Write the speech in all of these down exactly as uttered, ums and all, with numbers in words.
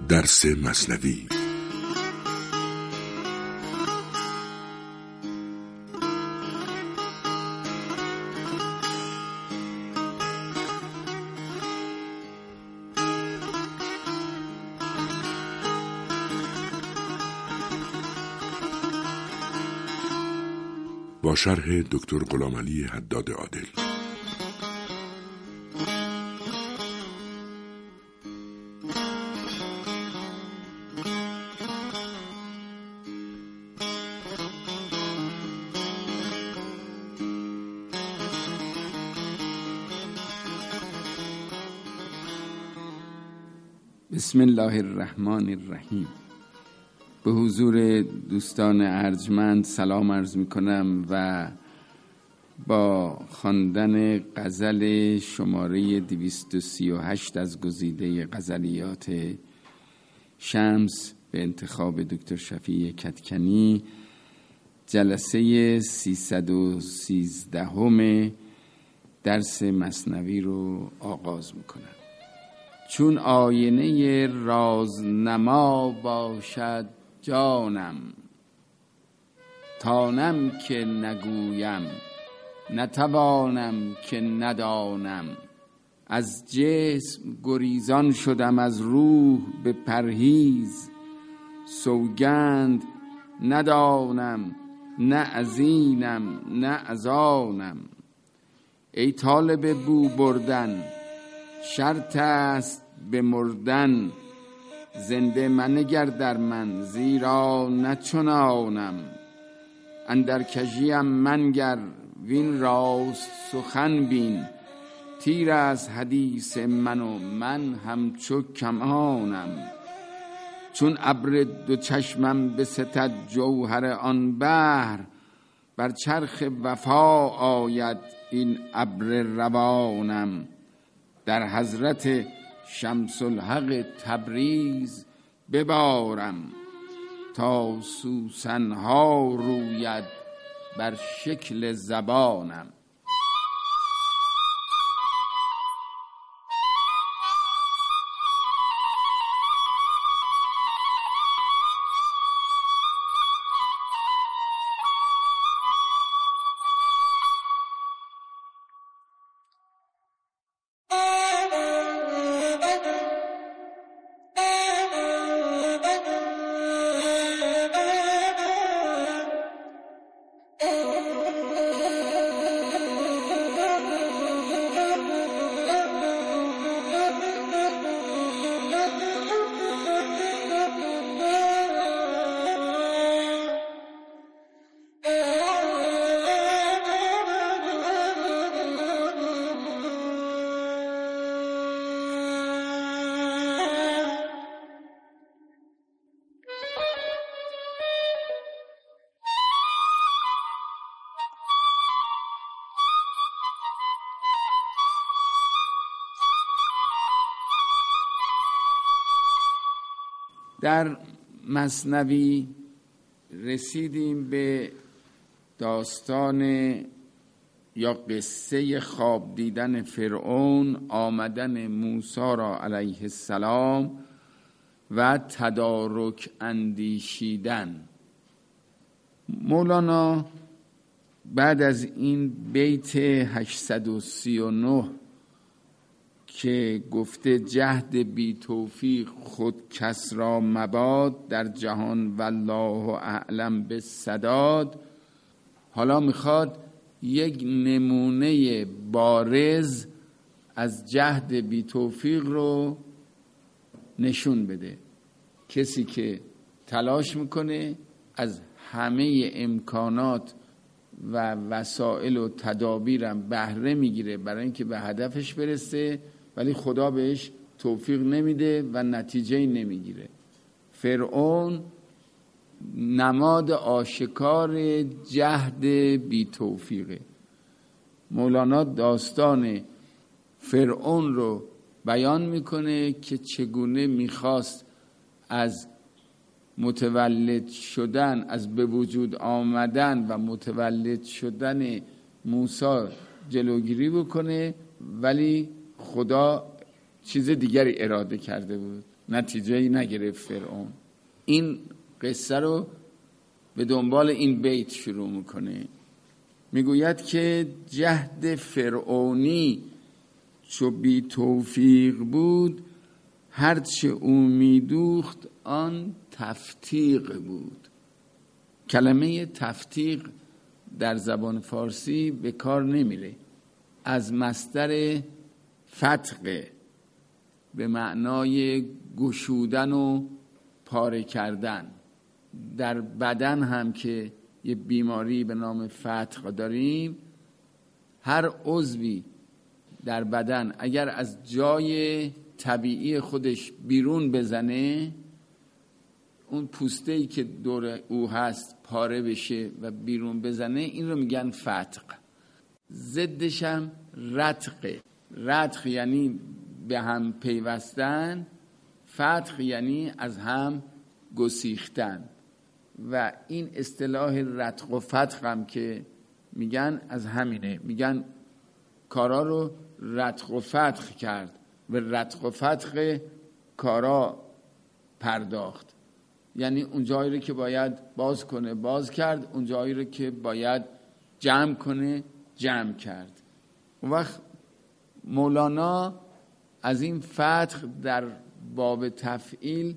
درس مثنوی. با شرح دکتر غلامعلی حداد عادل. بسم الله الرحمن الرحیم. به حضور دوستان ارجمند سلام عرض می کنم و با خواندن غزل شماره دویست و سی و هشت از گزیده غزلیات شمس به انتخاب دکتر شفیع کدکنی جلسه سیصد و سیزده همه درس مثنوی رو آغاز می کنم. چون آینه رازنما باشد جانم، تانم که نگویم نتوانم که ندانم. از جسم گریزان شدم از روح به پرهیز، سوگند ندانم نه از اینم نه از آنم. ای طالب بو بردن شرط است به مردن، زنده منگر در من زیرا نچنانم. اندر کژیم منگر وین راست سخن بین، تیر از حدیث من و من همچو کمانم. چون ابر دو چشمم بستد جوهر آن بحر، بر چرخ وفا آید این ابر روانم. در حضرت شمس الحق تبریز ببارم، تا سوسنها روید بر شکل زبانم. در مثنوی رسیدیم به داستان یا قصه خواب دیدن فرعون، آمدن موسی را علیه السلام و تدارک اندیشیدن. مولانا بعد از این بیت هشتصد و سی و نه که گفته جهد بی توفیق خود کس را مباد، در جهان والله اعلم بالسداد، حالا میخواد یک نمونه بارز از جهد بی توفیق رو نشون بده. کسی که تلاش میکنه از همه امکانات و وسایل و تدابیرم بهره میگیره برای اینکه به هدفش برسه، ولی خدا بهش توفیق نمیده و نتیجه نمیگیره. فرعون نماد آشکار جهد بی توفیقه. مولانا داستان فرعون رو بیان میکنه که چگونه میخواست از متولد شدن، از به وجود آمدن و متولد شدن موسی جلوگیری بکنه، ولی خدا چیز دیگری اراده کرده بود. نتیجه‌ای نگرفت فرعون. این قصه رو به دنبال این بیت شروع میکنه، میگوید که جهد فرعونی چو بی توفیق بود، هرچه او میدوخت آن تفتیق بود. کلمه تفتیق در زبان فارسی به کار نمیره، از مصدر فتق به معنای گشودن و پاره کردن. در بدن هم که یه بیماری به نام فتق داریم، هر عضوی در بدن اگر از جای طبیعی خودش بیرون بزنه، اون پوسته‌ای که دور او هست پاره بشه و بیرون بزنه، این رو میگن فتق. ضدش هم رتق. رتق یعنی به هم پیوستن، فتق یعنی از هم گسیختن. و این اصطلاح رتق و فتق هم که میگن از همینه، میگن کارا رو رتق و فتق کرد و رتق و فتق کارا پرداخت. یعنی اون جایی رو که باید باز کنه باز کرد، اون جایی رو که باید جمع کنه جمع کرد. اون وقت مولانا از این فتق در باب تفعیل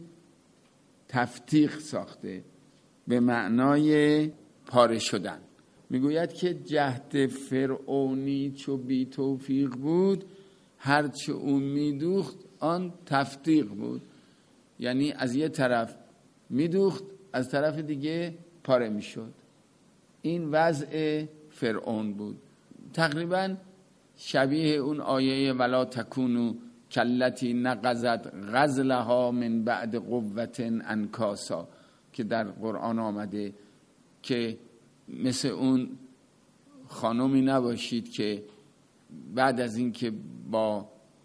تفتیق ساخته، به معنای پاره شدن. میگوید که جهد فرعونی چو بی توفیق بود، هرچه او میدوخت آن تفتیق بود. یعنی از یه طرف میدوخت، از طرف دیگه پاره میشد. این وضع فرعون بود. تقریبا شبیه اون آیه ولا تکونو کلتی نقضت غزلها من بعد قوت انکاسا که در قرآن آمده، که مثل اون خانمی نباشید که بعد از این که با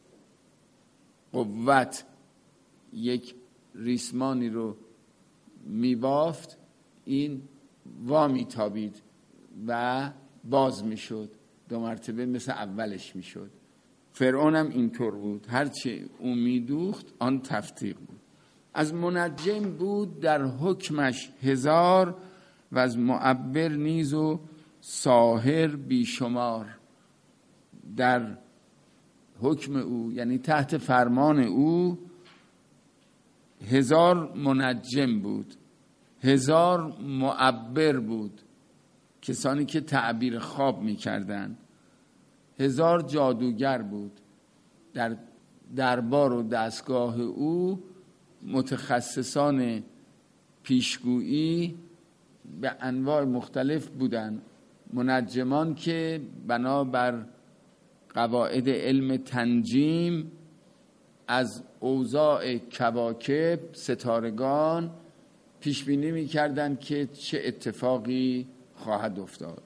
قوت یک ریسمانی رو میبافت، این وامی تابید و باز میشد، دو مرتبه مثل اولش میشد. فرعون هم اینطور بود، هرچه او میدوخت آن تفتیق بود. از منجم بود در حکمش هزار، و از معبر نیز و ساحر بیشمار. در حکم او یعنی تحت فرمان او هزار منجم بود، هزار معبر بود، کسانی که تعبیر خواب میکردن، هزار جادوگر بود. در دربار و دستگاه او متخصصان پیشگویی به انواع مختلف بودن. منجمان که بنابر قواعد علم تنجیم از اوضاع کواکب ستارگان پیش بینی می‌کردند که چه اتفاقی خواهد افتاد.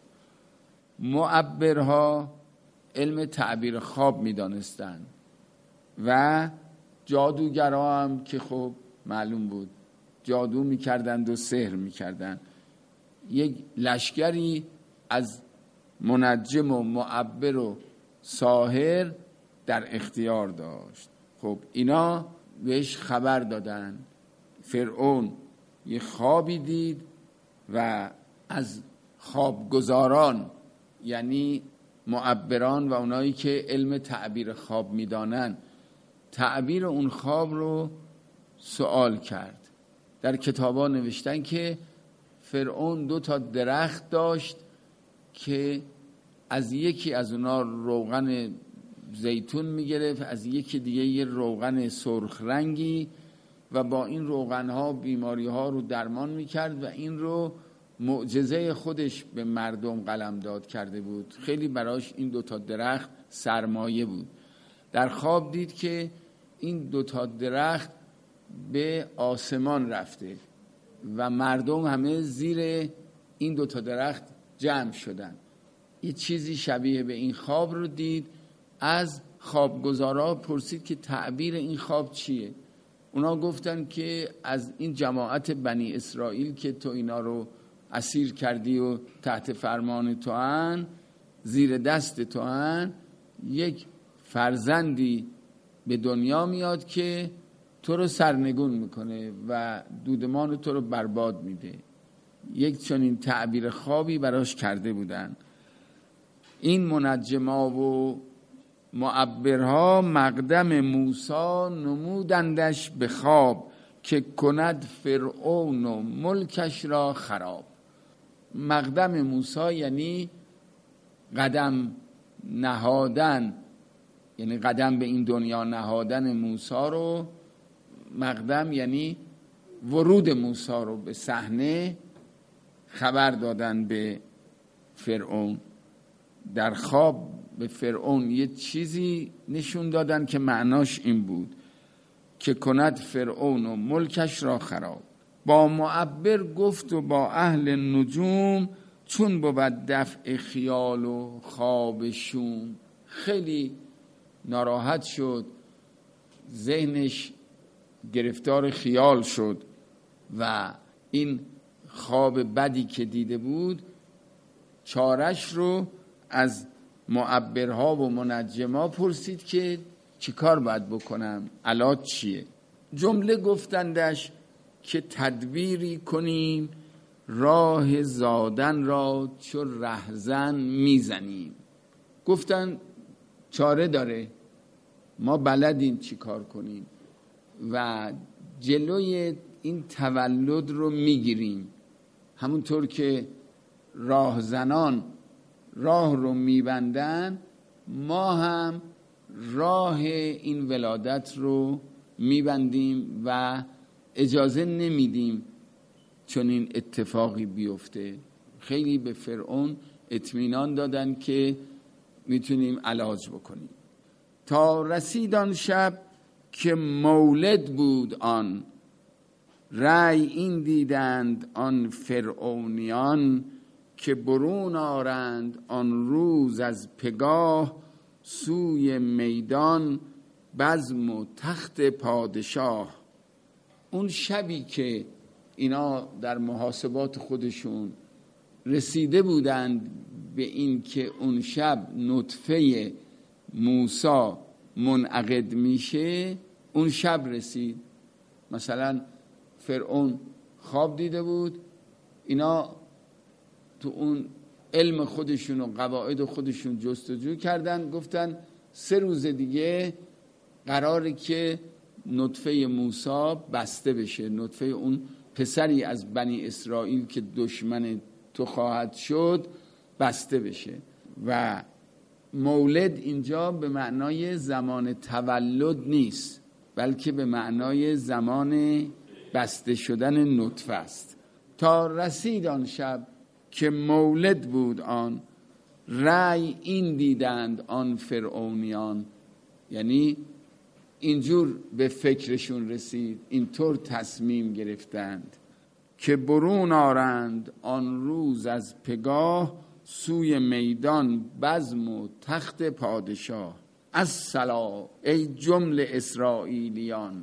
معبرها علم تعبیر خواب می‌دانستند و جادوگرها هم که خب معلوم بود جادو می‌کردند و سحر می‌کردند. یک لشکری از منجم و معبر و ساحر در اختیار داشت. خب اینا بهش خبر دادن. فرعون یه خوابی دید و از خوابگزاران، یعنی معبران و اونایی که علم تعبیر خواب میدانن، تعبیر اون خواب رو سوال کرد. در کتابا نوشتن که فرعون دو تا درخت داشت که از یکی از اونا روغن زیتون میگرفت، از یکی دیگه یه روغن سرخ رنگی، و با این روغن ها بیماری ها رو درمان میکرد و این رو معجزه خودش به مردم قلمداد کرده بود. خیلی براش این دوتا درخت سرمایه بود. در خواب دید که این دوتا درخت به آسمان رفته و مردم همه زیر این دوتا درخت جمع شدن. یه چیزی شبیه به این خواب رو دید. از خوابگزارا پرسید که تعبیر این خواب چیه؟ اونا گفتن که از این جماعت بنی اسرائیل که تو اینا رو اسیر کردی و تحت فرمان تو هن، زیر دست تو هن، یک فرزندی به دنیا میاد که تو رو سرنگون میکنه و دودمان تو رو برباد میده. یک چنین تعبیر خوابی براش کرده بودن. این منجما و معبرها مقدم موسی نمودندش به خواب، که کند فرعون و ملکش را خراب. مقدم موسی یعنی قدم نهادن، یعنی قدم به این دنیا نهادن موسی رو، مقدم یعنی ورود موسی رو به صحنه خبر دادن به فرعون. در خواب به فرعون یه چیزی نشون دادن که معناش این بود که کند فرعون و ملکش را خراب. با معبر گفت و با اهل نجوم، چون بود دفع خیال و خواب شوم. خیلی ناراحت شد، ذهنش گرفتار خیال شد و این خواب بدی که دیده بود چارش رو از معبرها و منجما پرسید که چی کار باید بکنم، علاج چیه؟ جمله گفتندش که تدبیری کنیم، راه زادن را چو رهزن میزنیم. گفتن چاره داره، ما بلدیم چی کار کنیم و جلوی این تولد رو میگیریم. همونطور که راهزنان راه رو میبندن، ما هم راه این ولادت رو میبندیم و اجازه نمیدیم چون این اتفاقی بیفته. خیلی به فرعون اطمینان دادن که میتونیم علاج بکنیم. تا رسید آن شب که مولد بود آن، رأی این دیدند آن فرعونیان، که برون آرند آن روز از پگاه، سوی میدان بزم و تخت پادشاه. اون شبی که اینا در محاسبات خودشون رسیده بودند به این که اون شب نطفه موسی منعقد میشه، اون شب رسید. مثلا فرعون خواب دیده بود، اینا تو اون علم خودشون و قواعد خودشون جستجو کردن، گفتن سه روز دیگه قراره که نطفه موسی بسته بشه، نطفه اون پسری از بنی اسرائیل که دشمن تو خواهد شد بسته بشه. و مولد اینجا به معنای زمان تولد نیست، بلکه به معنای زمان بسته شدن نطفه است. تا رسید آن شب که مولد بود آن، رأی این دیدند آن فرعونیان. یعنی اینجور به فکرشون رسید، اینطور تصمیم گرفتند که برون آرند آن روز از پگاه، سوی میدان بزم و تخت پادشاه. الصلا ای جمله اسرائیلیان،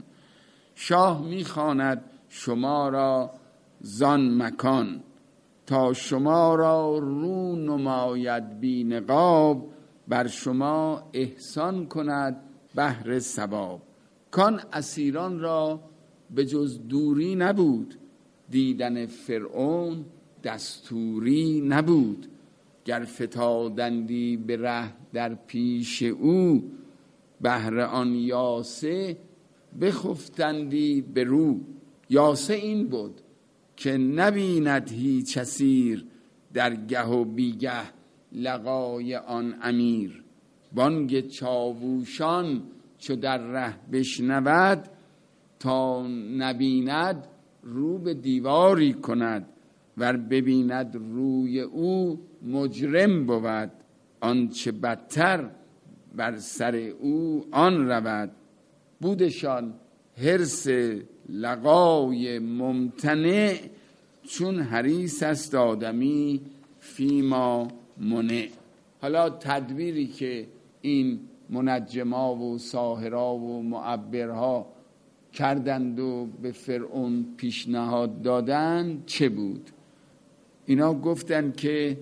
شاه میخواند شما را زان مکان، تا شما را رو نماید بی نقاب، بر شما احسان کند بهر ثواب. کان اسیران را به جز دوری نبود، دیدن فرعون دستوری نبود. گر فتادندی به ره در پیش او، بهر آن یاسه بخفتندی به رو. یاسه این بود که نبیند هیچ اسیر، در گه و بیگه لقای آن امیر. بانگ چاووشان چو در ره بشنود، تا نبیند رو به دیواری کند. ور ببیند روی او مجرم بود، آنچه بدتر بر سر او آن رود. بودشان حرص لقای ممتنع، چون حریص است آدمی فیما منع. حالا تدبیری که این منجما و ساحرا و معبرها کردند و به فرعون پیشنهاد دادند چه بود؟ اینا گفتند که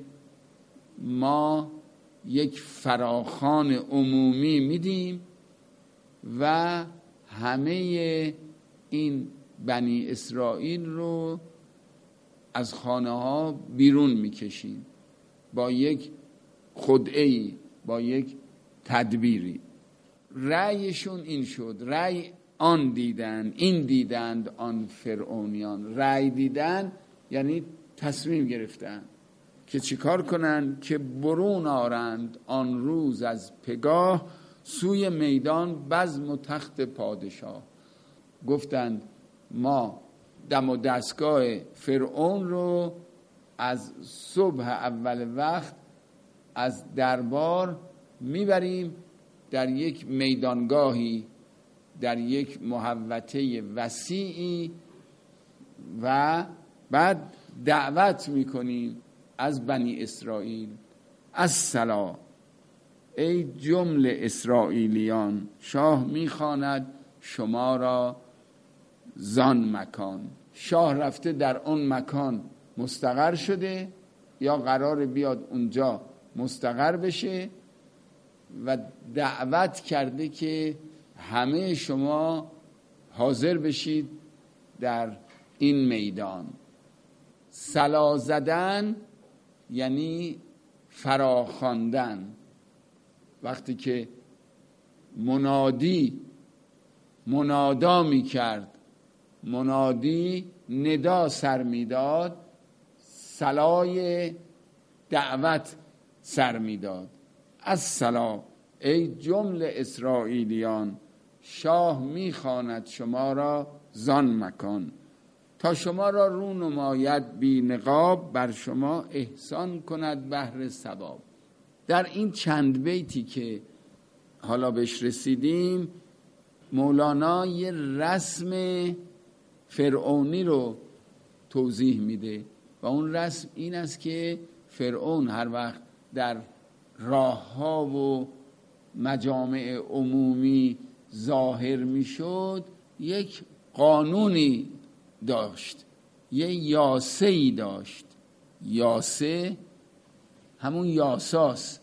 ما یک فراخوان عمومی میدیم و همه این بنی اسرائیل رو از خانه ها بیرون میکشیم با یک خدعه‌ای، با یک تدبیری. رأیشون این شد، رأی آن دیدند، این دیدند آن فرعونیان. رأی دیدن یعنی تصمیم گرفتن که چیکار کنن؟ که برون آرند آن روز از پگاه سوی میدان بزم و تخت پادشاه. گفتند ما دم و دستگاه فرعون رو از صبح اول وقت از دربار میبریم در یک میدانگاهی، در یک محوطه وسیعی و بعد دعوت میکنیم از بنی اسرائیل. الصلا ای جمله اسرائیلیان، شاه میخواند شما را زان مکان. شاه رفته در اون مکان مستقر شده یا قرار بیاد اونجا مستقر بشه و دعوت کرده که همه شما حاضر بشید در این میدان. صلا زدن یعنی فراخواندن. وقتی که منادی منادا می کرد، منادی ندا سر می داد، صلای دعوت سر می داد. الصلا ای جمله اسرائیلیان، شاه می خواند شما را زان مکان تا شما را رو نماید بی نقاب، بر شما احسان کند بهر ثواب. در این چند بیتی که حالا بهش رسیدیم مولانا یه رسم فرعونی رو توضیح میده و اون رسم این است که فرعون هر وقت در راه ها و مجامع عمومی ظاهر میشد یک قانونی داشت، یه یاسه‌ای داشت. یاسه همون یاساس،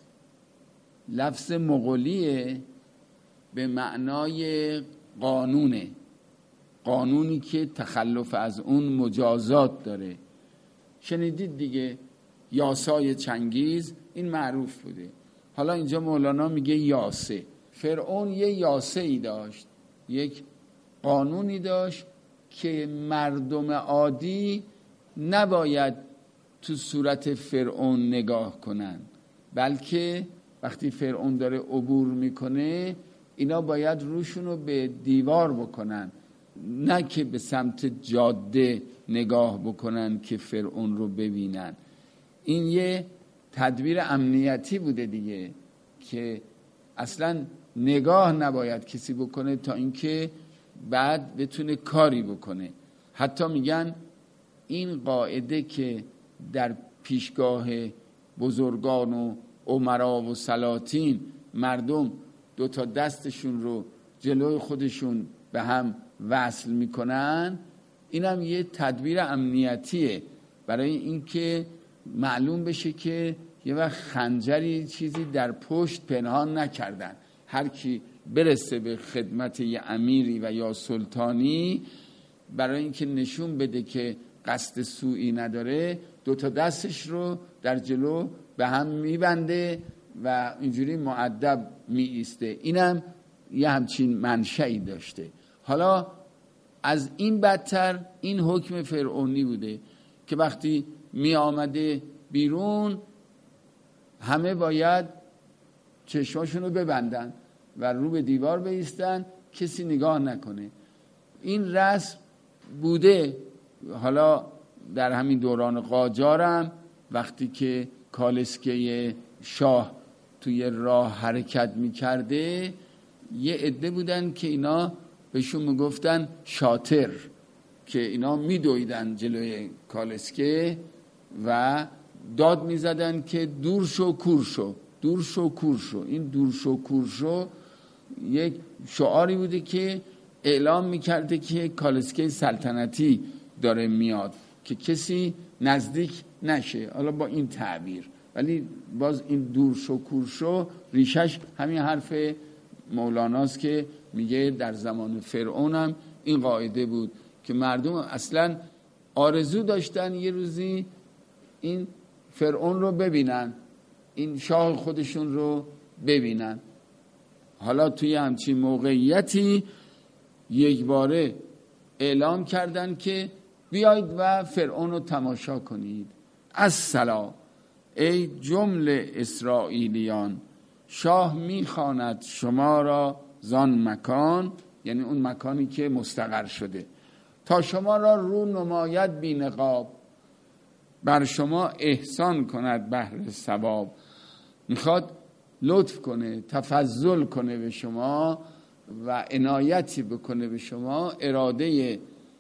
لفظ مغولیه به معنای قانونه، قانونی که تخلف از اون مجازات داره. شنیدید دیگه یاسای چنگیز، این معروف بوده. حالا اینجا مولانا میگه یاسه. فرعون یه یاسه‌ای داشت، یک قانونی داشت که مردم عادی نباید تو صورت فرعون نگاه کنن، بلکه وقتی فرعون داره عبور میکنه اینا باید روشونو به دیوار بکنن، نه که به سمت جاده نگاه بکنن که فرعون رو ببینن. این یه تدبیر امنیتی بوده دیگه که اصلا نگاه نباید کسی بکنه تا اینکه بعد بتونه کاری بکنه. حتی میگن این قاعده که در پیشگاه بزرگان و امرا و سلاطین مردم دو تا دستشون رو جلوی خودشون به هم وصل میکنن، اینم یه تدبیر امنیتیه برای اینکه معلوم بشه که یه وقت خنجری چیزی در پشت پنهان نکردن. هر کی برسه به خدمت یه امیری و یا سلطانی، برای اینکه نشون بده که قصد سوئی نداره، دو تا دستش رو در جلو به هم میبنده و اینجوری مؤدب می ایسته. اینم یه همچین منشأی داشته. حالا از این بدتر این حکم فرعونی بوده که وقتی می آمده بیرون همه باید چشماشون رو ببندن و رو به دیوار بایستن، کسی نگاه نکنه. این رسم بوده. حالا در همین دوران قاجارم وقتی که کالسکه شاه توی راه حرکت میکرده، یه عده بودن که اینا بهشون میگفتن شاطر، که اینا میدویدن جلوی کالسکه و داد میزدن که دور شو کور شو، دور شو کور شو. این دور شو کور شو یک شعاری بوده که اعلام میکرده که کالسکه سلطنتی داره میاد، که کسی نزدیک نشه. حالا با این تعبیر، ولی باز این دور شو کور شو ریشش همین حرف مولاناست که میگه در زمان فرعون هم این قاعده بود که مردم اصلا آرزو داشتن یه روزی این فرعون رو ببینن، این شاه خودشون رو ببینن. حالا توی همچین موقعیتی یک باره اعلام کردن که بیایید و فرعون رو تماشا کنید. الصلا، ای جمله اسرائیلیان، شاه میخواند شما را زان مکان، یعنی اون مکانی که مستقر شده، تا شما را رو نماید بی نقاب، بر شما احسان کند بهر ثواب. میخواد لطف کنه، تفضل کنه به شما و عنایتی بکنه به شما. اراده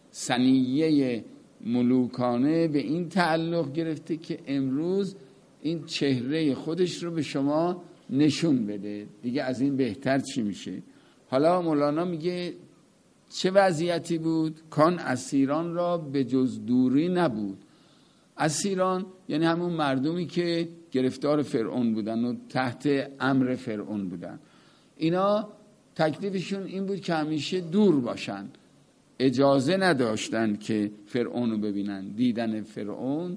سنیه ملوکانه به این تعلق گرفته که امروز این چهره خودش رو به شما نشون بده. دیگه از این بهتر چی میشه؟ حالا مولانا میگه چه وضعیتی بود؟ کان اسیران را به جز دوری نبود. اسیران یعنی همون مردمی که گرفتار فرعون بودن و تحت امر فرعون بودن. اینا تکلیفشون این بود که همیشه دور باشن، اجازه نداشتن که فرعون رو ببینن. دیدن فرعون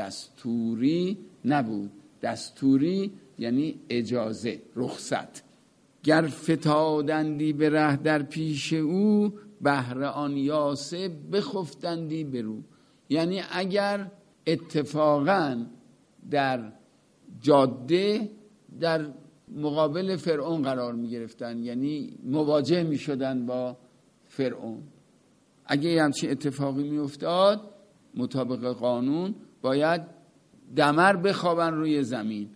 دستوری نبود. دستوری یعنی اجازه، رخصت. گر فتادندی به ره در پیش او، بهر آن یاسه بخفتندی برو. یعنی اگر اتفاقا در جاده در مقابل فرعون قرار می گرفتن، یعنی مواجه می شدن با فرعون، اگه همچین اتفاقی می افتاد مطابق قانون باید دمر بخوابن روی زمین.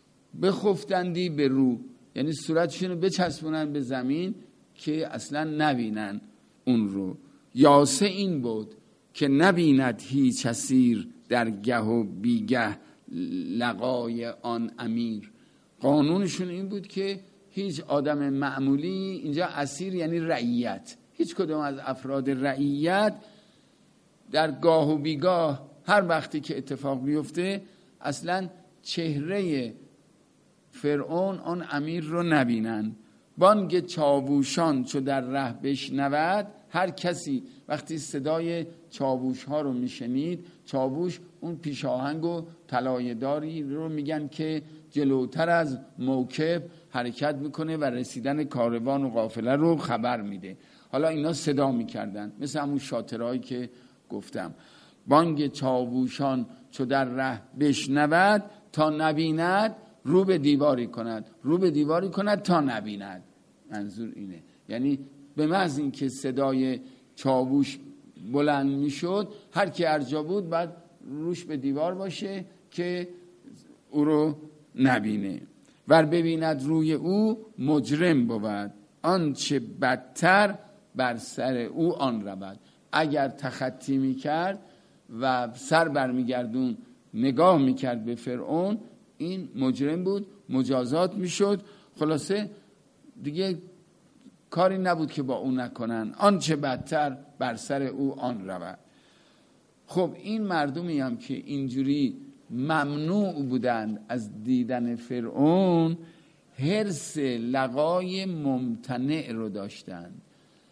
بخفتندی به رو یعنی صورتشون رو بچسبونن به زمین که اصلا نبینن اون رو. یاسه این بود که نبیند هیچ اسیر در گه و بیگه لقای آن امیر. قانونشون این بود که هیچ آدم معمولی، اینجا اسیر یعنی رعیت، هیچ کدوم از افراد رعیت در گاه و بیگاه هر وقتی که اتفاق بیفته اصلا چهره فرعون آن امیر رو نبینن. بانگ چاووشان چو در ره بشنود، هر کسی وقتی صدای چاووش ها رو میشنید، چاووش اون پیشاهنگ و طلایه‌داری رو میگن که جلوتر از موکب حرکت میکنه و رسیدن کاروان و قافله رو خبر میده. حالا اینا صدا میکردن مثل همون شاطرهایی که گفتم. بانگ چاووشان چو در ره بشنود، تا نبیند رو به دیواری کند. رو به دیواری کند تا نبیند، منظور اینه. یعنی به محض این که صدای چاووش بلند میشد، هر کی هر جا بود بعد روش به دیوار باشه که او رو نبینه. ور ببیند روی او مجرم بود، آنچه بدتر بر سر او آن رود. اگر تخطی میکرد و سر برمیگردون نگاه میکرد به فرعون، این مجرم بود، مجازات میشد. خلاصه دیگه کاری نبود که با او نکنن. آنچه بدتر بر سر او آن رود. خب این مردمی هم که اینجوری ممنوع بودند از دیدن فرعون، حرص لقای ممتنع رو داشتند.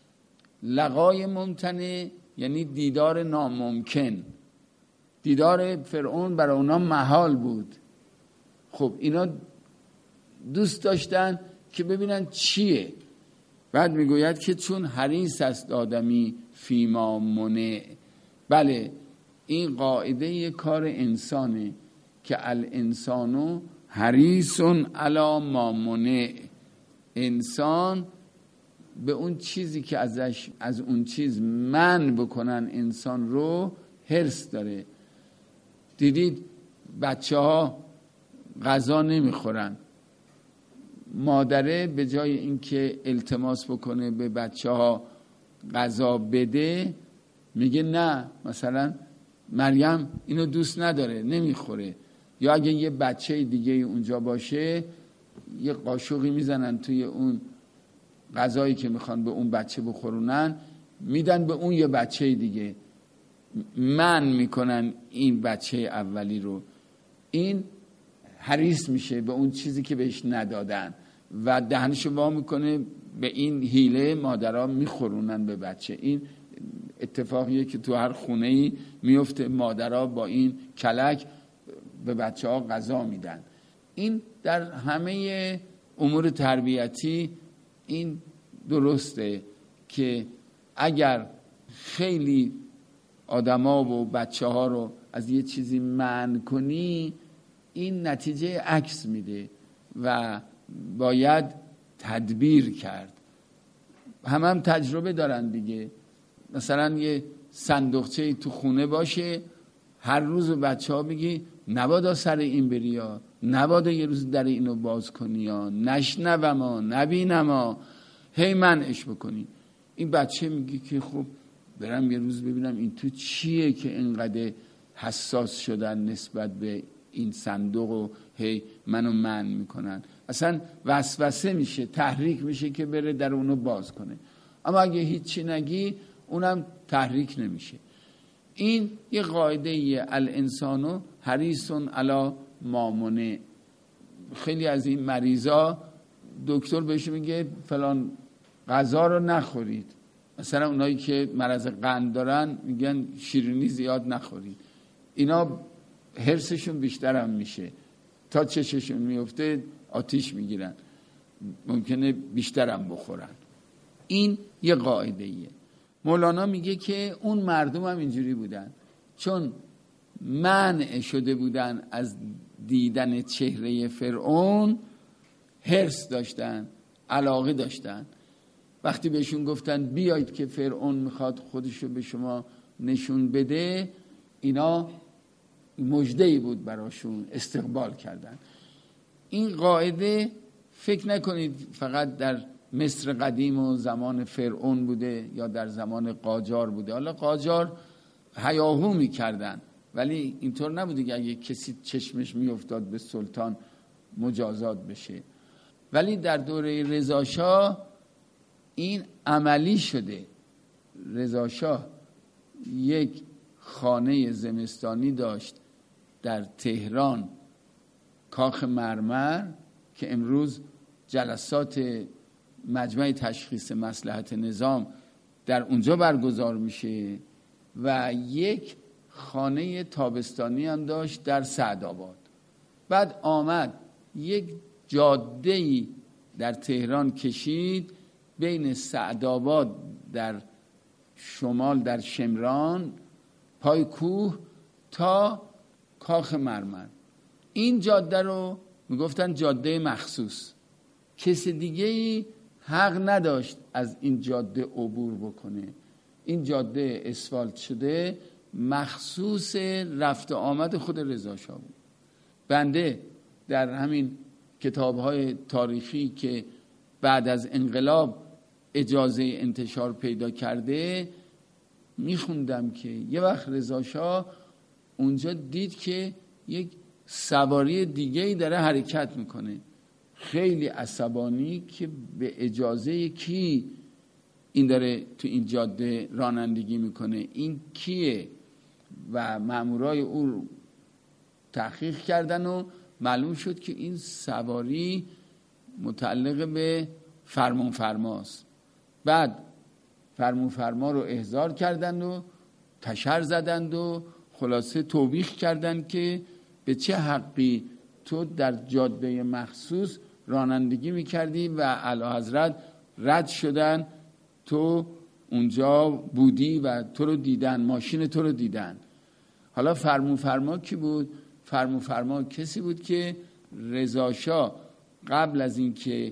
لقای ممتنع یعنی دیدار ناممکن. دیدار فرعون برای اونا محال بود. خب اینا دوست داشتن که ببینن چیه. بعد میگوید که چون حریص است آدمی فیما منع. بله این قاعده یک کار انسانه که الانسانو حریصون علی ما منع. انسان به اون چیزی که ازش از اون چیز منع بکنن انسان رو حرص داره. دیدید بچه ها غذا نمیخورن، مادره به جای اینکه التماس بکنه به بچه ها غذا بده، میگه نه مثلا مریم اینو دوست نداره نمیخوره. یا اگه یه بچه دیگه اونجا باشه یه قاشقی میزنن توی اون غذایی که میخوان به اون بچه بخورونن، میدن به اون یه بچه دیگه، من میکنن این بچه اولی رو. این حریص میشه به اون چیزی که بهش ندادن و دهنشو وا میکنه به این حیله مادرها میخورونن به بچه. این اتفاقیه که تو هر خونه‌ای میفته، مادرها با این کلک به بچه ها غذا میدن. این در همه امور تربیتی این درسته که اگر خیلی آدما و بچه ها رو از یه چیزی منع کنی، این نتیجه عکس میده و باید تدبیر کرد. هم هم تجربه دارن دیگه. مثلا یه صندوقچه تو خونه باشه، هر روز بچه ها میگی نبادا سر این بری یا نبادا یه روز در اینو باز کنی یا نشنوم ها نبینم ها، هی منعش بکنی. این بچه میگی که خب برم یه روز ببینم این تو چیه که اینقدر حساس شدن نسبت به این صندوق و هی منو منع میکنن. اصلا وسوسه میشه، تحریک میشه که بره در اونو باز کنه. اما اگه هیچی نگی اونم تحریک نمیشه. این یه قاعده ایه، الانسانو حریصون علی مامونه. خیلی از این مریضا دکتر بهش میگه فلان غذا رو نخورید. مثلا اونایی که مرض قند دارن میگن شیرینی زیاد نخورید. اینا حرصشون بیشتر هم میشه، تا چششون میفته آتیش میگیرن، ممکنه بیشتر هم بخورن. این یه قاعده ایه. مولانا میگه که اون مردم هم اینجوری بودن، چون منع شده بودن از دیدن چهره فرعون، حرص داشتن، علاقه داشتن. وقتی بهشون گفتن بیایید که فرعون میخواد خودشو به شما نشون بده، اینا مژده‌ای بود براشون، استقبال کردن. این قاعده فکر نکنید فقط در مصر قدیم و زمان فرعون بوده یا در زمان قاجار بوده. حالا قاجار هیاهو میکردن، ولی اینطور نبوده که اگه کسی چشمش میافتاد به سلطان مجازات بشه. ولی در دوره رضا شاه این عملی شده. رضا شاه یک خانه زمستانی داشت در تهران، کاخ مرمر، که امروز جلسات مجمع تشخیص مصلحت نظام در اونجا برگزار میشه، و یک خانه تابستانی هم داشت در سعدآباد. بعد آمد یک جاده‌ای در تهران کشید بین سعدآباد در شمال در شمران پای کوه تا کاخ مرمر. این جاده رو میگفتن جاده مخصوص. کسی دیگه‌ای حق نداشت از این جاده عبور بکنه. این جاده اسفالت شده مخصوص رفت آمد خود رضا شاه بود. بنده در همین کتاب‌های تاریخی که بعد از انقلاب اجازه انتشار پیدا کرده میخوندم که یه وقت رضا شاه اونجا دید که یک سواری دیگه‌ای داره حرکت میکنه. خیلی عصبانی که به اجازه کی این داره تو این جاده رانندگی میکنه، این کیه؟ و مامورای او تحقیق کردن و معلوم شد که این سواری متعلق به فرمان فرماست. بعد فرمان فرما رو احضار کردند و تشر زدند و خلاصه توبیخ کردند که به چه حقی تو در جاده مخصوص رانندگی میکردی و اعلیحضرت رد شدن، تو اونجا بودی و تو رو دیدن، ماشین تو رو دیدن. حالا فرمون فرما کی بود؟ فرمون فرما کسی بود که رضا شاه قبل از اینکه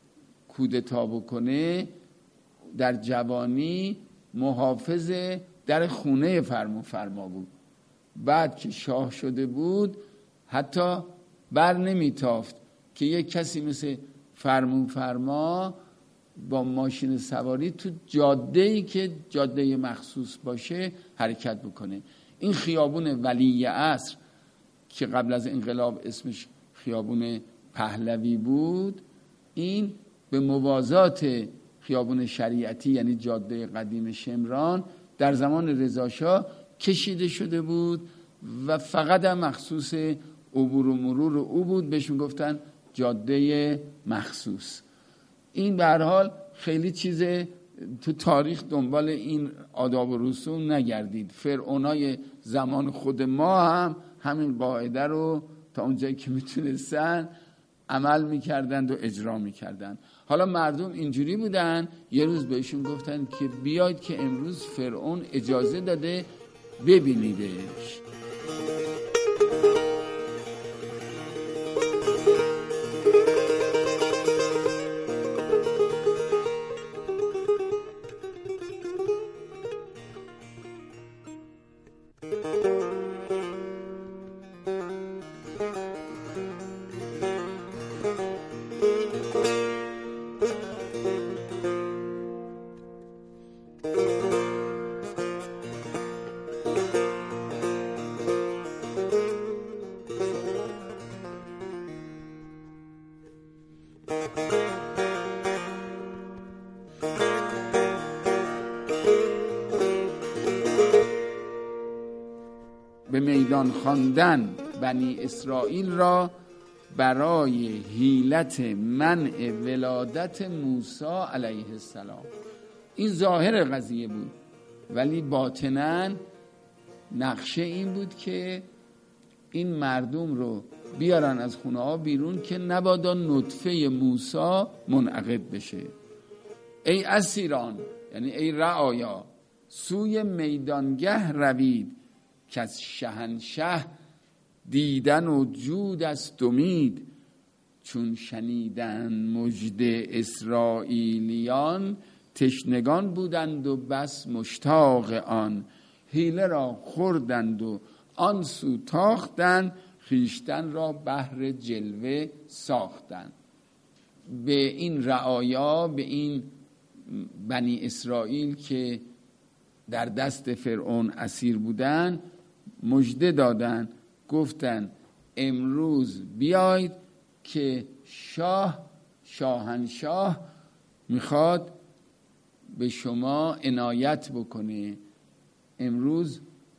کودتا بکنه در جوانی محافظ در خونه فرمون فرما بود. بعد که شاه شده بود حتی بر نمیتافت که یک کسی مثل فرمون فرما با ماشین سواری تو جاده‌ای که جاده مخصوص باشه حرکت بکنه. این خیابون ولی عصر که قبل از انقلاب اسمش خیابون پهلوی بود، این به موازات خیابون شریعتی یعنی جاده قدیم شمران در زمان رضا شاه کشیده شده بود و فقط هم مخصوص عبور و مرور او بود. بهشون گفتن جاده مخصوص. این به هر حال خیلی چیز تو تاریخ دنبال این آداب و رسوم نگردید. فرعونای زمان خود ما هم همین قاعده رو تا اونجایی که میتونستن عمل میکردند و اجرا میکردند. حالا مردم اینجوری بودن، یه روز بهشون گفتن که بیاید که امروز فرعون اجازه داده ببینیدش. به میدان خواندن بنی اسرائیل را برای حیلت منع ولادت موسی علیه السلام. این ظاهر قضیه بود، ولی باطناً نقشه این بود که این مردم رو بیارن از خونه ها بیرون که نبادا نطفه موسی منعقد بشه. ای اسیران، یعنی ای رعایا، سوی میدانگه روید که از شهنشه دیدن و جود است امید. چون شنیدن مژده اسرائیلیان تشنگان بودند و بس مشتاق آن. حیله را خوردند و آن سو تاختند، خویشتن را بهر جلوه ساختند. به این رعایا، به این بنی اسرائیل که در دست فرعون اسیر بودن مژده دادن، گفتن امروز بیاید که شاه شاهنشاه میخواد به شما عنایت بکنه. امروز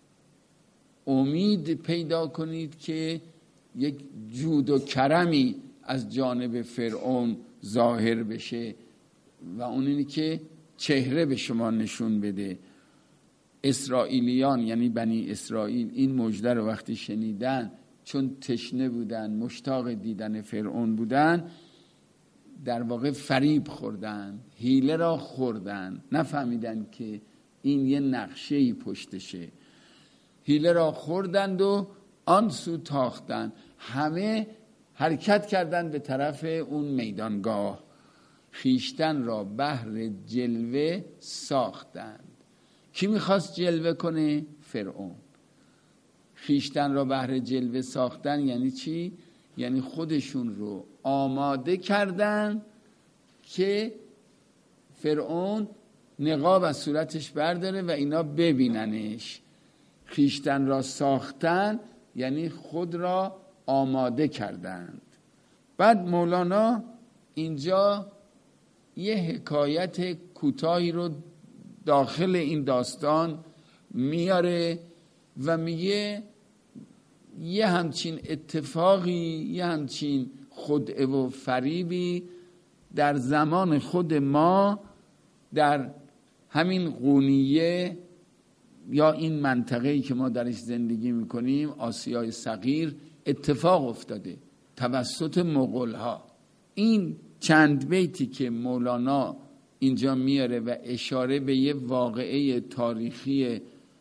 امید پیدا کنید که یک جود و کرمی از جانب فرعون ظاهر بشه و اون اینه که چهره به شما نشون بده. اسرائیلیان یعنی بنی اسرائیل این مژده رو وقتی شنیدن، چون تشنه بودن، مشتاق دیدن فرعون بودن، در واقع فریب خوردن، حیله را خوردن، نفهمیدن که این یه نقشه‌ای پشتشه. حیله را خوردند و آن سو تاختند. همه حرکت کردند به طرف اون میدانگاه، خیشتن را بهر جلوه ساختند. کی میخواست جلوه کنه؟ فرعون. خیشتن را بهر جلوه ساختن یعنی چی؟ یعنی خودشون رو آماده کردن که فرعون نقاب از صورتش برداره و اینا ببیننش. خیشتن را ساختن یعنی خود را آماده کردند. بعد مولانا اینجا یه حکایت کوتاهی رو داخل این داستان میاره و میگه یه همچین اتفاقی، یه همچین خدعه و فریبی در زمان خود ما در همین قونیه یا این منطقه‌ای که ما درش زندگی میکنیم، آسیای صغیر، اتفاق افتاده توسط مغول‌ها. این چند بیتی که مولانا اینجا میاره و اشاره به یه واقعه تاریخی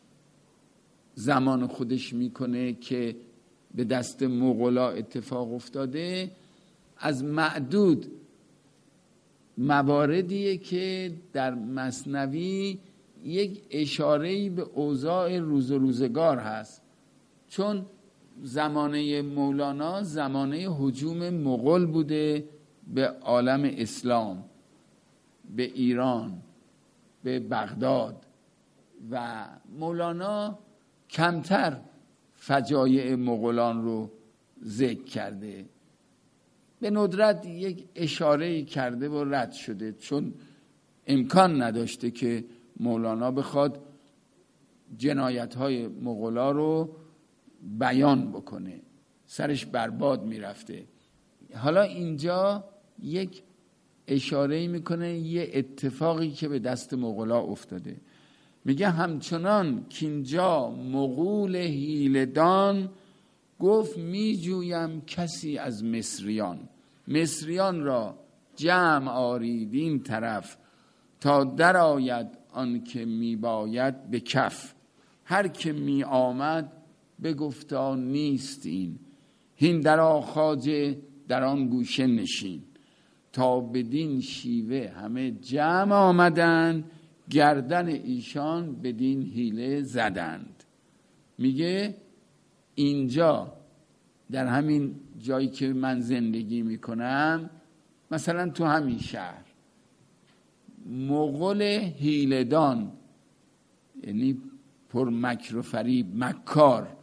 زمان خودش میکنه که به دست مغولا اتفاق افتاده، از معدود مواردیه که در مثنوی یک اشاره‌ای به اوضاع روز و روزگار هست. چون زمانه مولانا زمانه هجوم مغول بوده به عالم اسلام، به ایران، به بغداد، و مولانا کمتر فجایع مغولان رو ذکر کرده. به ندرت یک اشاره‌ای کرده و رد شده، چون امکان نداشته که مولانا بخواد جنایت‌های مغولا رو بیان بکنه، سرش برباد میرفته. حالا اینجا یک اشاره میکنه یه اتفاقی که به دست مغولا افتاده. میگه همچنان کینجا مغول حیله‌دان، گفت میجویم کسی از مصریان. مصریان را جمع آرید این طرف، تا در آید آن که میباید به کف. هر که می آمد بگفتا نیست این، هین در خواجه در آن گوشه نشین. تا بدین شیوه همه جمع آمدند، گردن ایشان بدین حیله زدند. میگه اینجا در همین جایی که من زندگی میکنم، مثلا تو همین شهر، مغول حیله‌دان یعنی پر مکر و فریب، مکار،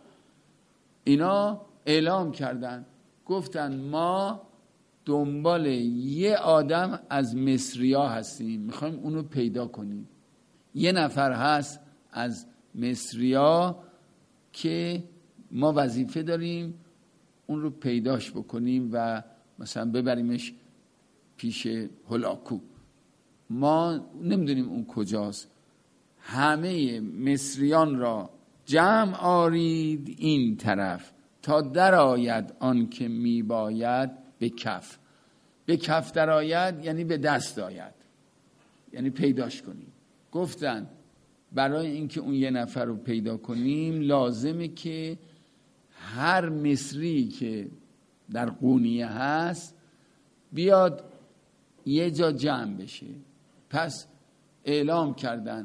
اینا اعلام کردن، گفتن ما دنبال یه آدم از مصریا هستیم، میخوایم اونو پیدا کنیم. یه نفر هست از مصریا که ما وظیفه داریم اون رو پیداش بکنیم و مثلا ببریمش پیش هولاکو. ما نمیدونیم اون کجاست. همه مصریان را جمع آرید این طرف، تا در آید آن که می باید به کف. به کف در آید یعنی به دست آید، یعنی پیداش کنیم. گفتن برای اینکه اون یه نفر رو پیدا کنیم لازمه که هر مصری که در قونیه هست بیاد یه جا جمع بشه. پس اعلام کردن،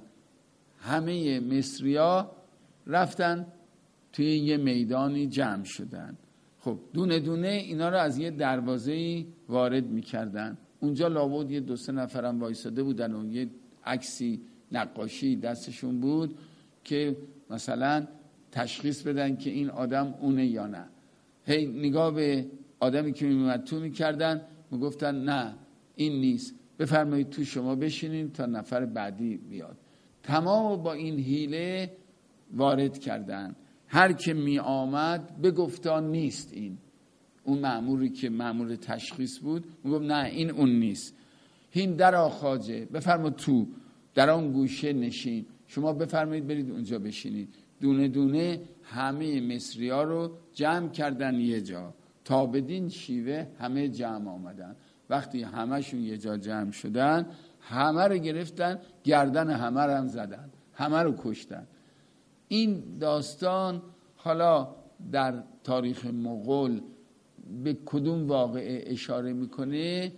همه مصریا رفتن توی یه میدانی جمع شدن. خب دونه دونه اینا رو از یه دروازه‌ای وارد می‌کردن. اونجا لابد یه دو سه نفرم وایساده بودن و یه عکسی نقاشی دستشون بود که مثلا تشخیص بدن که این آدم اونه یا نه. هی نگاه به آدمی که میومد تو میکردن، میگفتن نه این نیست، بفرمایید تو شما بشینین تا نفر بعدی بیاد. تمام با این حیله وارد کردن. هر که می آمد بگفتا نیست این. اون مأموری که مأمور تشخیص بود میگفت نه این اون نیست. هین در خواجه، بفرمایید تو در آن گوشه نشین، شما بفرمایید برید اونجا بشینید. دونه دونه همه مصری ها رو جمع کردن یه جا، تا بدین شیوه همه جمع آمدن. وقتی همهشون یه جا جمع شدن، همه رو گرفتن، گردن همه رو هم زدن، همه رو کشتن. این داستان حالا در تاریخ مغول به کدوم واقعه اشاره میکنه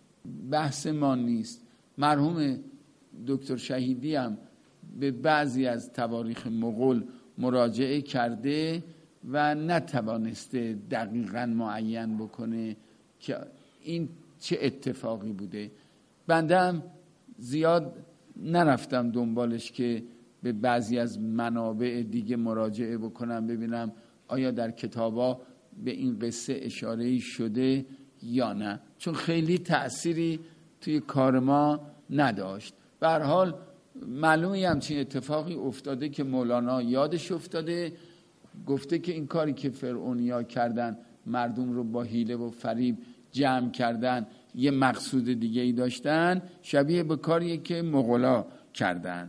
بحث ما نیست. مرحوم دکتر شهیدی هم به بعضی از تواریخ مغول مراجعه کرده و نتوانسته دقیقاً معین بکنه که این چه اتفاقی بوده. بنده هم زیاد نرفتم دنبالش که به بعضی از منابع دیگه مراجعه بکنم ببینم آیا در کتابا به این قصه اشاره‌ای شده یا نه، چون خیلی تأثیری توی کار ما نداشت. به هر حال معلومه همچین اتفاقی افتاده که مولانا یادش افتاده، گفته که این کاری که فرعونیا کردن، مردم رو با حیله و فریب جمع کردن، یه مقصود دیگه ای داشتن، شبیه به کاریه که مغولا کردن.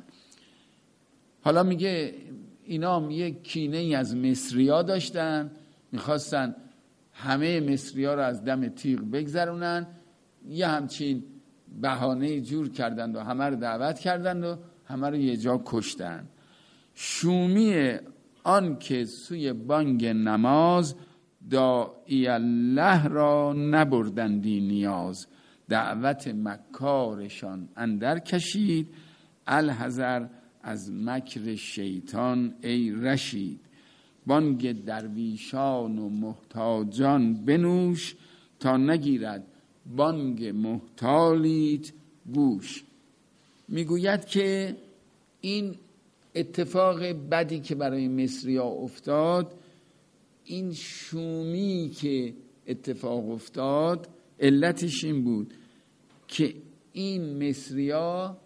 حالا میگه اینا هم یه کینه ای از مصریا داشتن، میخواستن همه مصریا رو از دم تیغ بگذرونن، یه همچین بهانه جور کردند و همه رو دعوت کردند و همه رو یه جا کشتن. شومی آن که سوی بانگ نماز، داعی الله را نبردندی نیاز. دعوت مکارشان اندر کشید، الحذر از مکر شیطان ای رشید. بانگ درویشان و محتاجان بنوش، تا نگیرد بانگ محتالیت گوش. میگوید که این اتفاق بدی که برای مصری ها افتاد، این شومی که اتفاق افتاد، علتش این بود که این مصری ها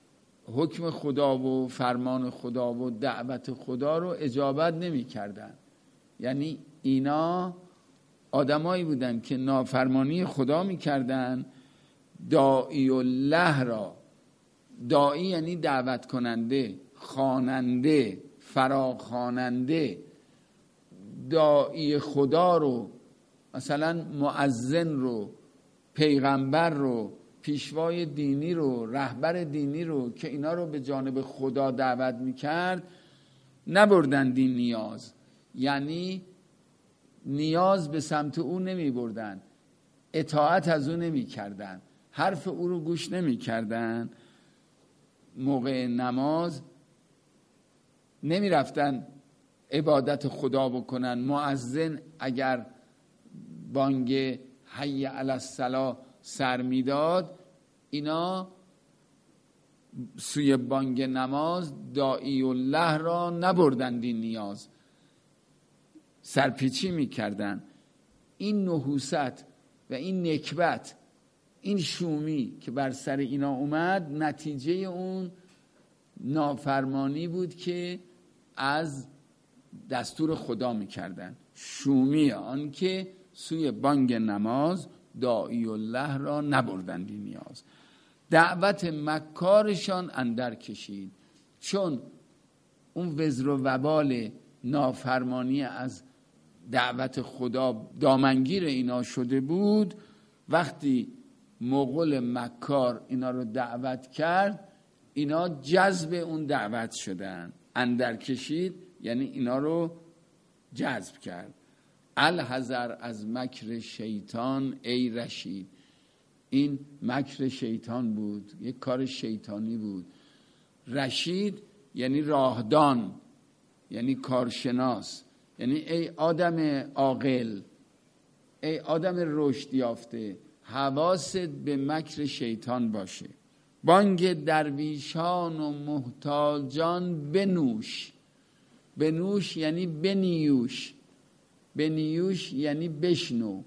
حکم خدا و فرمان خدا و دعوت خدا رو اجابت نمی کردن. یعنی اینا آدمایی بودن که نافرمانی خدا می کردن، داعی الله را، داعی یعنی دعوت کننده، خواننده، فراخواننده، داعی خدا رو، مثلا مؤذن رو، پیغمبر رو، پیشوای دینی رو، رهبر دینی رو که اینا رو به جانب خدا دعوت میکرد، نبردن دین نیاز، یعنی نیاز به سمت او نمی بردن، اطاعت از او نمی کردن، حرف او رو گوش نمی کردن. موقع نماز نمی رفتن عبادت خدا بکنن. مؤذن اگر بانگ حی علی الصلاة سر میداد، اینا سوی بانگ نماز داعی الله را نبردند این نیاز، سرپیچی میکردن. این نحوست و این نکبت، این شومی که بر سر اینا اومد، نتیجه اون نافرمانی بود که از دستور خدا میکردن. شومی آن که سوی بانگ نماز داعی الله را نبردند این نیاز. دعوت مکارشان اندر کشید، چون اون وزر و وبال نافرمانی از دعوت خدا دامنگیر اینا شده بود. وقتی مغول مکار اینا رو دعوت کرد، اینا جذب اون دعوت شدن. اندر کشید یعنی اینا رو جذب کرد. الحذر از مکر شیطان ای رشید، این مکر شیطان بود، یک کار شیطانی بود. رشید یعنی راهدان، یعنی کارشناس، یعنی ای آدم عاقل، ای آدم رشد یافته، حواست به مکر شیطان باشه. بانگ درویشان و محتاجان بنوش. بنوش یعنی بنیوش، بنیوش یعنی بشنو.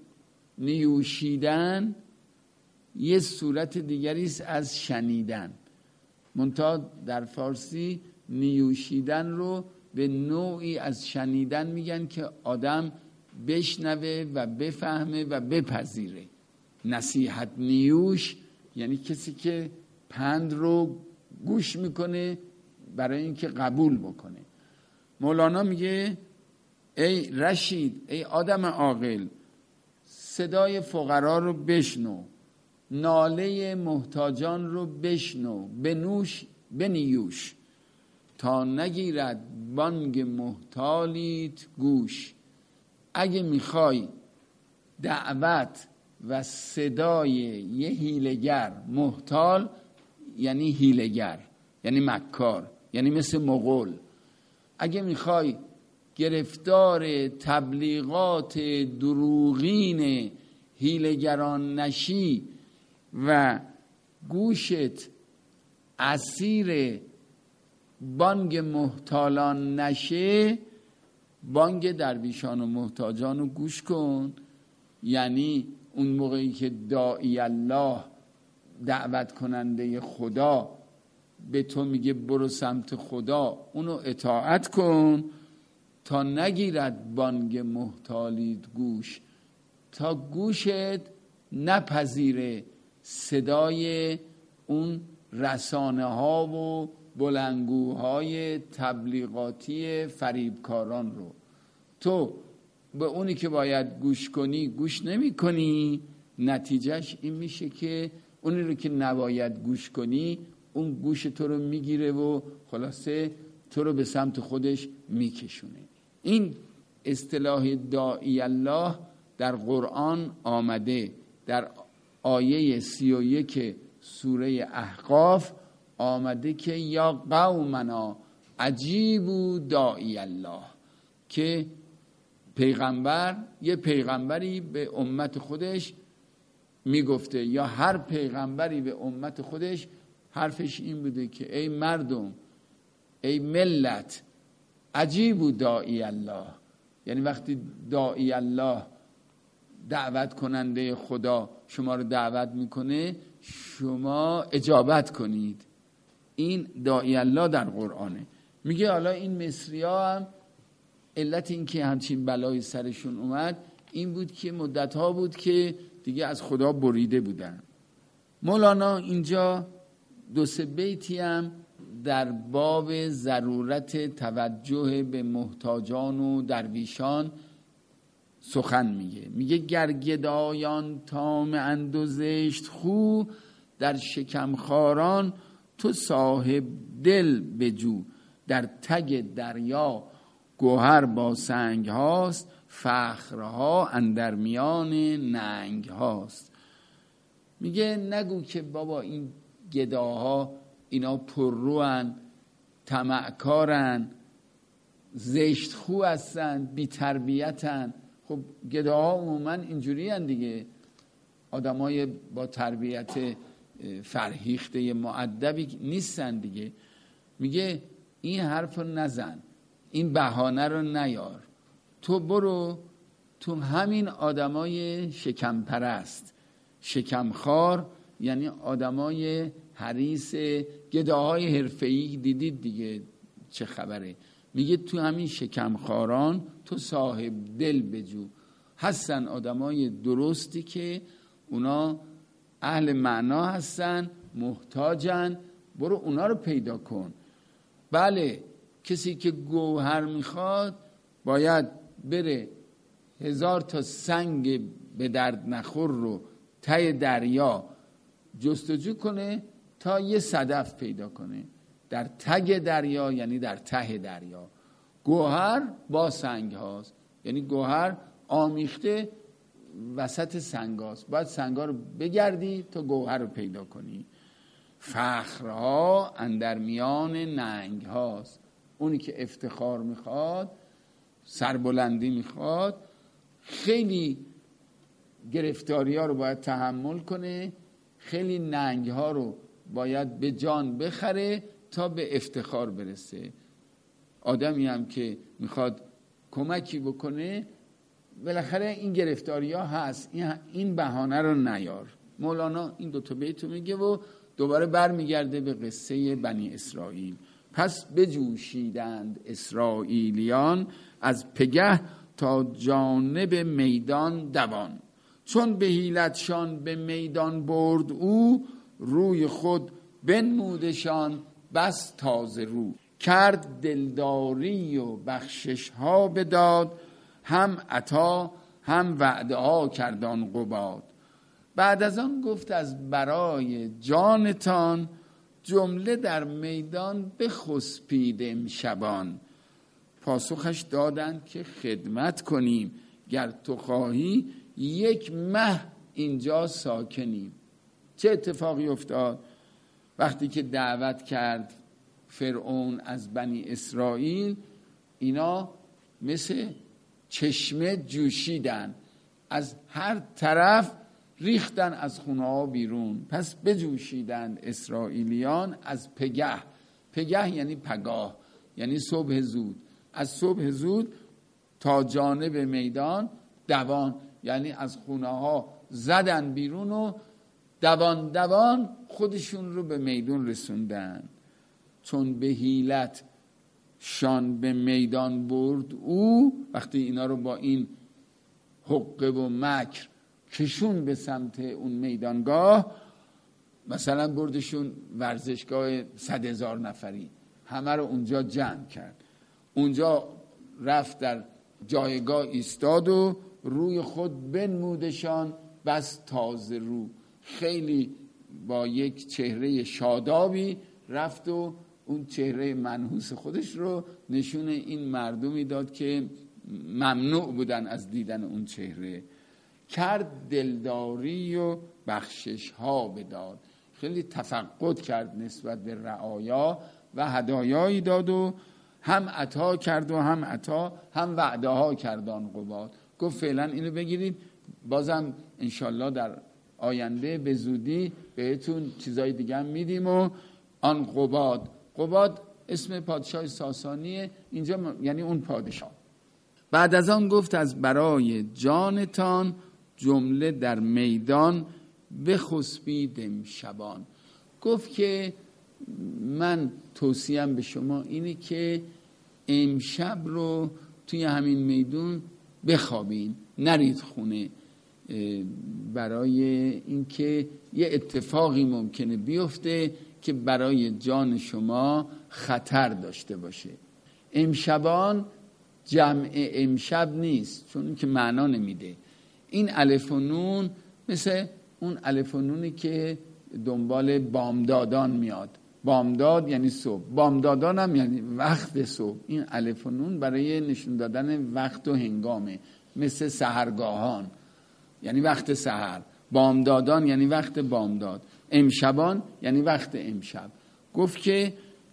نیوشیدن یه صورت دیگری است از شنیدن، منتها در فارسی نیوشیدن رو به نوعی از شنیدن میگن که آدم بشنوه و بفهمه و بپذیره. نصیحت نیوش یعنی کسی که پند رو گوش میکنه برای اینکه قبول بکنه. مولانا میگه ای رشید، ای آدم عاقل، صدای فقرا رو بشنو، ناله محتاجان رو بشنو، بنوش بنیوش، تا نگیرد بانگ محتالیت گوش. اگه میخوای دعوت و صدای یه هیلگر، محتال یعنی هیلگر، یعنی مکار، یعنی مثل مغول، اگه میخوای گرفتار تبلیغات دروغین هیلگران نشی و گوشت اسیر بانگ محتالان نشه، بانگ درویشان و محتاجان رو گوش کن. یعنی اون موقعی که داعی الله، دعوت کننده خدا، به تو میگه برو سمت خدا، اونو اطاعت کن تا نگیرد بانگ محتالیت گوش، تا گوشت نپذیره صدای اون رسانه ها و بلندگوهای تبلیغاتی فریبکاران رو. تو به اونی که باید گوش کنی گوش نمی کنی، نتیجهش این میشه که اونی رو که نباید گوش کنی اون گوش تو رو میگیره و خلاصه تو رو به سمت خودش میکشونه. این اصطلاح داعی الله در قرآن آمده، در آیه سی و یک سوره احقاف آمده که یا قومنا عجیبوا داعی الله، که پیغمبر، یه پیغمبری به امت خودش میگفته، یا هر پیغمبری به امت خودش حرفش این بوده که ای مردم، ای ملت، عجیبوا داعی الله، یعنی وقتی داعی الله، دعوت کننده خدا شما رو دعوت میکنه شما اجابت کنید. این داعی الله در قرآنه. میگه حالا این مصری ها هم علت این که همچین بلای سرشون اومد این بود که مدت ها بود که دیگه از خدا بریده بودن، مولانا اینجا دو سه بیتی هم در باب ضرورت توجه به محتاجان و درویشان سخن میگه. میگه گر گدایان طامعند و زشت خو، در شکم خاران تو صاحب دل بجو. در تگ دریا گوهر با سنگ هاست، فخرها اندر میان ننگ هاست. میگه نگو که بابا این گداها اینا پرروان، طمعکارن، زشت خو هستن، بی تربیتن. خب گداها عموما اینجوری هن دیگه، آدمای با تربیت فرهیخته مؤدبی نیستن دیگه. میگه این حرف رو نزن، این بهانه رو نیار، تو برو تو همین آدمای شکم پرست، شکم خار، یعنی آدمای حریص، گداهای حرفه‌ای دیدید دیگه چه خبره. میگه تو همین شکم خاران تو صاحب دل بجو. هستن آدمای درستی که اونا اهل معنا هستن، محتاجن، برو اونا رو پیدا کن. بله کسی که گوهر میخواد باید بره هزار تا سنگ به درد نخور رو ته دریا جستجو کنه تا یه صدف پیدا کنه. در تگ دریا یعنی در ته دریا. گوهر با سنگ هاست، یعنی گوهر آمیخته وسط سنگ هاست، باید سنگ ها رو بگردی تا گوهر رو پیدا کنی. فخرها اندر میان ننگ هاست. اونی که افتخار میخواد، سربلندی میخواد، خیلی گرفتاری ها رو باید تحمل کنه، خیلی ننگ ها رو باید به جان بخره تا به افتخار برسه. آدمی هم که میخواد کمکی بکنه بالاخره این گرفتاری ها هست، این بهانه رو نیار. مولانا این دوتا بیتو میگه و دوباره بر میگرده به قصه بنی اسرائیل. پس بجوشیدند اسرائیلیان، از پگه تا جانب میدان دوان. چون به حیلتشان به میدان برد او، روی خود بنمودشان بس تازه رو. کرد دلداری و بخشش ها بداد، هم عطا هم وعده ها کردان قباد. بعد از آن گفت از برای جانتان، جمله در میدان بخسپید امشبان. پاسخش دادند که خدمت کنیم، گر تو خواهی یک مه اینجا ساکنیم. چه اتفاقی افتاد؟ وقتی که دعوت کرد فرعون از بنی اسرائیل، اینا مثل چشمه جوشیدن، از هر طرف ریختن از خونه ها بیرون. پس بجوشیدند اسرائیلیان از پگه. پگه یعنی پگاه، یعنی صبح زود. از صبح زود تا جانب میدان دوان، یعنی از خونه ها زدن بیرون و دوان دوان خودشون رو به میدان رسوندن. چون به حیلت شان به میدان برد او، وقتی اینا رو با این حقه و مکر کشون به سمت اون میدانگاه، مثلا بردشون ورزشگاه صد هزار نفری، همه رو اونجا جمع کرد. اونجا رفت در جایگاه ایستاد و روی خود بنمودشان بس تازه رو. خیلی با یک چهره شادابی رفت و اون چهره منحوس خودش رو نشون این مردمی داد که ممنوع بودن از دیدن اون چهره. کرد دلداری و بخشش ها بداد. خیلی تفقد کرد نسبت به رعایا و هدایایی داد و هم عطا کرد و هم عطا هم وعده ها کردان قباد. گفت فعلا اینو بگیرید، بازم انشالله در آینده به زودی بهتون چیزای دیگه هم میدیم. و آن قباد، قباد اسم پادشاه ساسانیه اینجا، یعنی اون پادشاه. بعد از آن گفت از برای جانتان، جمله در میدان بخسبید امشبان. گفت که من توصیم به شما اینه که امشب رو توی همین میدون بخوابین، نرید خونه. برای اینکه یه اتفاقی ممکنه بیفته که برای جان شما خطر داشته باشه. امشبان جمع امشب نیست، چون که معنا نمیده. این الف و نون مثل اون الف و نونی که دنبال بامدادان میاد. بامداد یعنی صبح، بامدادان هم یعنی وقت صبح. این الف و نون برای نشون دادن وقت و هنگامه، مثل سحرگاهان یعنی وقت سحر، بامدادان یعنی وقت بامداد، امشبان یعنی وقت امشب. گفت که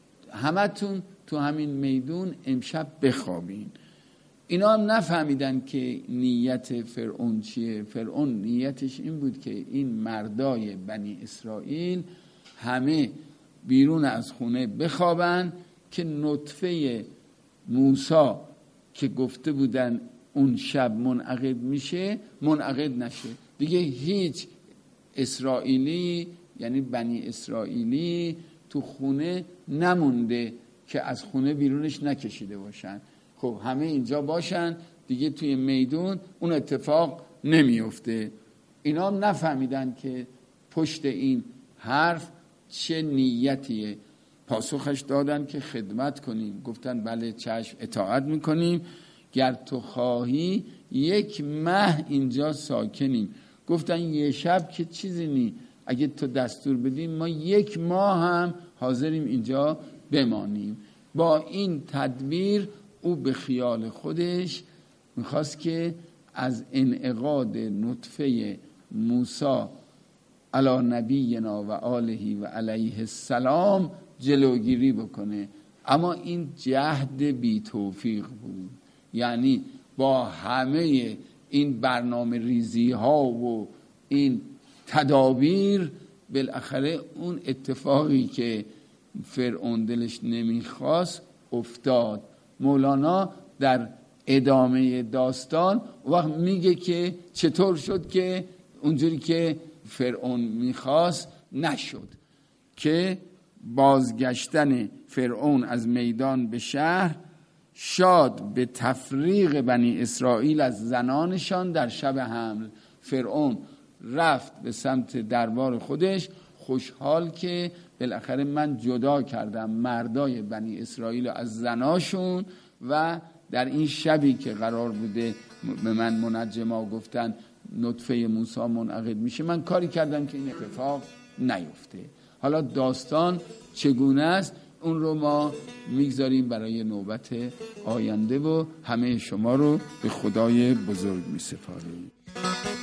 همتون تو همین میدون امشب بخوابین. اینا هم نفهمیدن که نیت فرعون چیه. فرعون نیتش این بود که این مردای بنی اسرائیل همه بیرون از خونه بخوابن که نطفه موسی که گفته بودن اون شب منعقد میشه منعقد نشه. دیگه هیچ اسرائیلی یعنی بنی اسرائیلی تو خونه نمونده که از خونه بیرونش نکشیده باشن. خب همه اینجا باشن دیگه، توی میدون اون اتفاق نمیفته. اینا هم نفهمیدن که پشت این حرف چه نیتیه. پاسخش دادن که خدمت کنیم. گفتن بله چشم، اطاعت میکنیم. گر تو خواهی یک ماه اینجا ساکنیم. گفتن یه شب که چیزی نی، اگه تو دستور بدیم ما یک ماه هم حاضریم اینجا بمانیم. با این تدبیر او به خیال خودش میخواست که از انعقاد نطفه موسی علی نبینا و آله و علیه السلام جلوگیری بکنه. اما این جهد بی توفیق بود. یعنی با همه این برنامه ریزی ها و این تدابیر بالاخره اون اتفاقی که فرعون دلش نمیخواست افتاد. مولانا در ادامه داستان وقت میگه که چطور شد که اونجوری که فرعون میخواست نشد، که بازگشتن فرعون از میدان به شهر شاد به تفریق بنی اسرائیل از زنانشان در شب حمل. فرعون رفت به سمت دربار خودش خوشحال که بالاخره من جدا کردم مردای بنی اسرائیل از زناشون، و در این شبی که قرار بوده به من منجما گفتن نطفه موسی منعقد میشه، من کاری کردم که این اتفاق نیفته. حالا داستان چگونه است اون رو ما میگذاریم برای نوبت آینده و همه شما رو به خدای بزرگ میسپاریم.